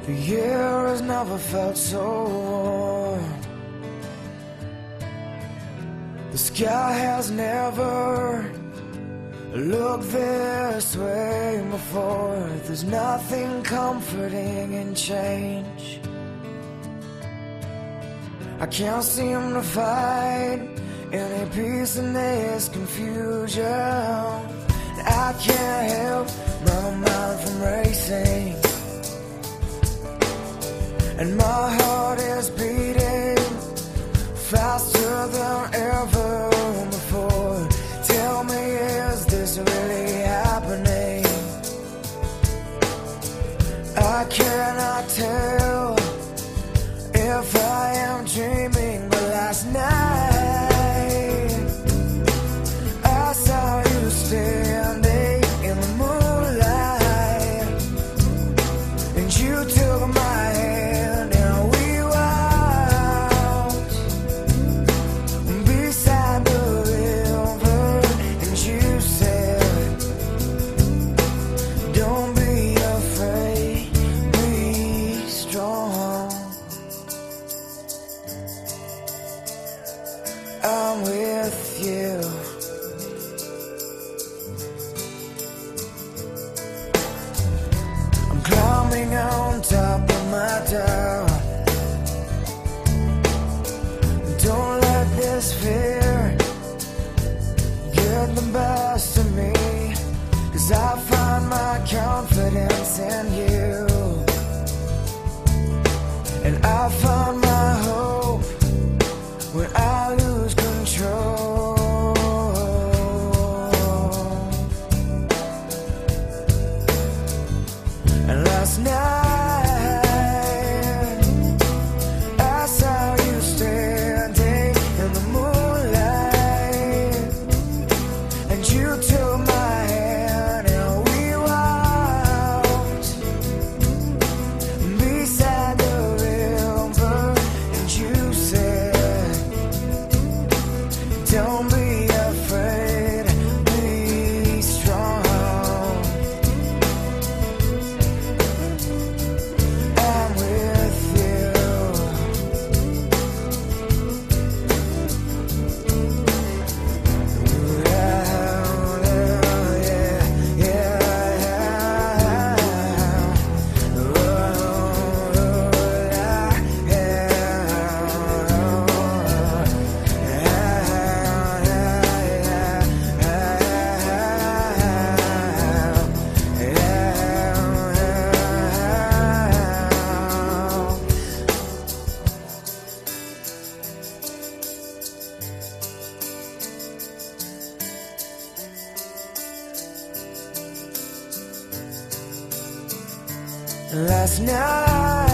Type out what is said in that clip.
The air has never felt so warm. The sky has never looked this way before. There's nothing comforting in change. I can't seem to find any peace in this confusion. I can't help my mind from racing, and my heart is beating faster than ever before. Tell me, is this really happening? I cannot tell if I am dreaming, but last night I saw you standing in the moonlight, and you took my hand and we walked beside the river, and you said, don't be afraid, be strong. I'm with you. I'm climbing on top of my tower. Don't let this fear get the best of me, 'cause I find my confidence in you, and I find my hope when I lose control. And last night I saw you standing in the moonlight, and you took my hand and we walked beside the river, and you said, don't be afraid, be strong. I'm with you. Last night